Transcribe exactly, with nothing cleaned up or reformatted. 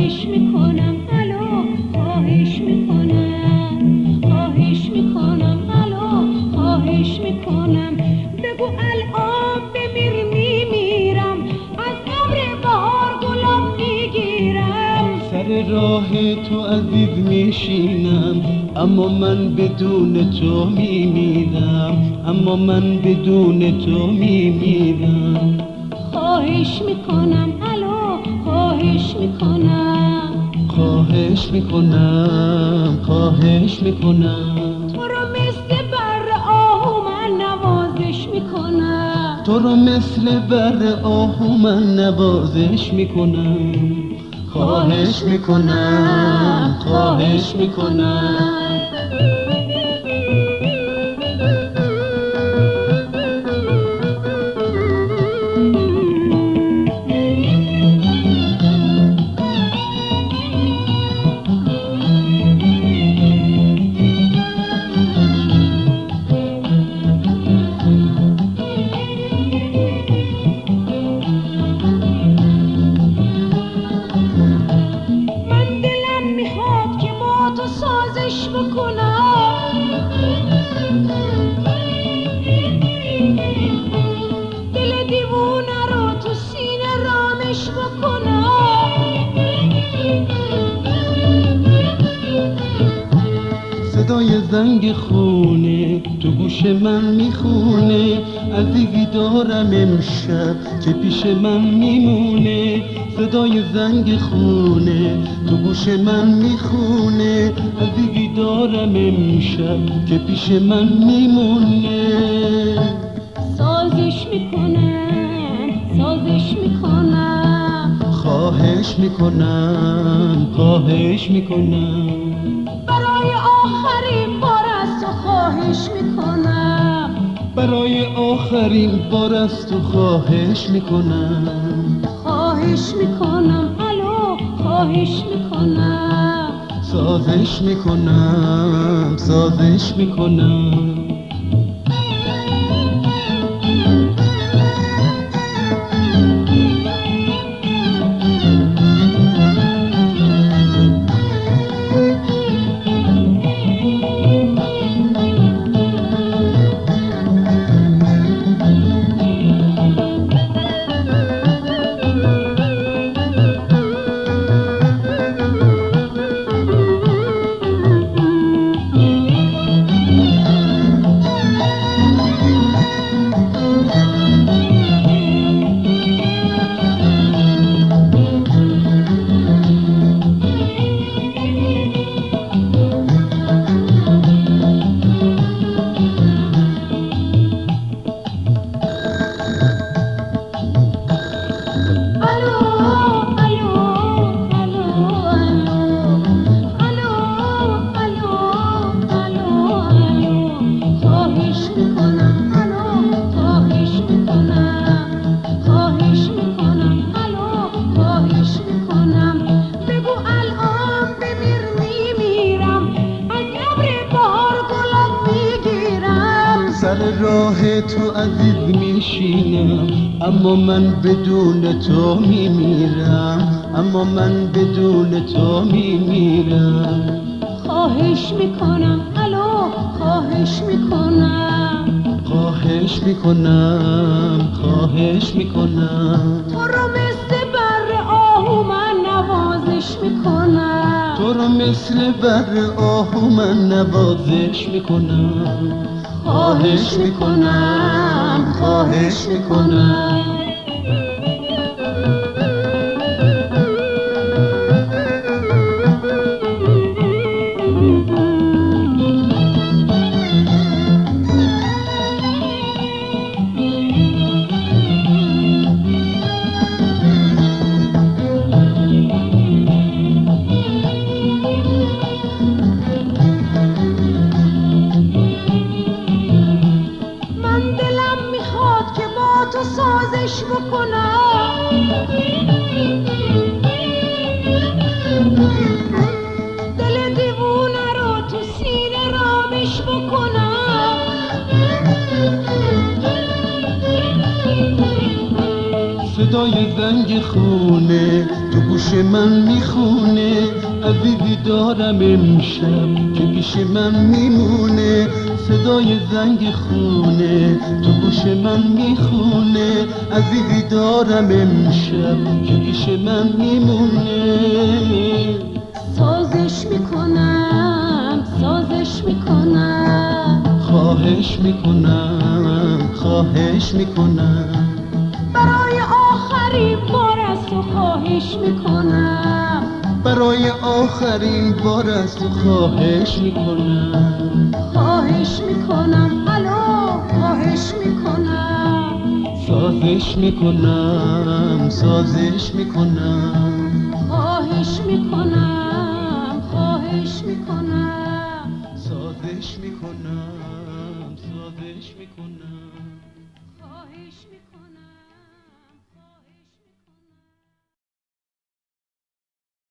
خواهش میکنم الو خواهش میکنم خواهش میکنم الو خواهش میکنم بگو الان بمیر میمیرم از ابر بهار گلاب میگیرم سر راه تو عزیز میشینم اما من بدون تو میمیرم اما من بدون تو میمیرم خواهش میکنم الو خواهش میکنم خواهش میکنم خواهش میکنم تو رو مثل بر آهو من نوازش میکنم تو رو مثل بر آهو من نوازش میکنم خواهش میکنم خواهش میکنم سازش بکنم دل دیوونه رو تو سینه رامش بکنم صدای زنگ خونه تو گوش من میخونه عزیزی دارم امشب که پیش من میمونه صدای زنگ خونه تو گوش من میخونه عزیزی دارم امشب که پیش من میمونه سازش میکنم سازش میکنم خواهش میکنم خواهش میکنم برای آخرین بار از تو خواهش میکنم برای آخرین بار از تو خواهش میکنم خواهش میکنم الو خواهش میکنم سازش میکنم سازش میکنم سر راه تو عزیز میشینم اما من بدون تو میمیرم اما من بدون تو میمیرم خواهش میکنم الو خواهش میکنم خواهش میکنم خواهش میکنم تو رو مثل بر آهو من نوازش میکنم تو رو مثل بر آهو من نوازش میکنم خواهش میکنم خواهش میکنم سازش صدای زنگ خونه تو گوش من میخونه، عزیزی دارم امشب که پیش من میمونه. صدای زنگ خونه تو گوش من میخونه، عزیزی دارم امشب که پیش من میمونه. سازش میکنم سازش میکنم، خواهش میکنم خواهش میکنم، برای آخرین بار از تو خواهش میکنم، برای آخرین بار از تو خواهش میکنم. خواهش میکنم الو خواهش میکنم، سازش میکنم سازش میکنم، خواهش میکنم خواهش میکنم، سازش میکنم سازش میکنم. خواهش میکنم.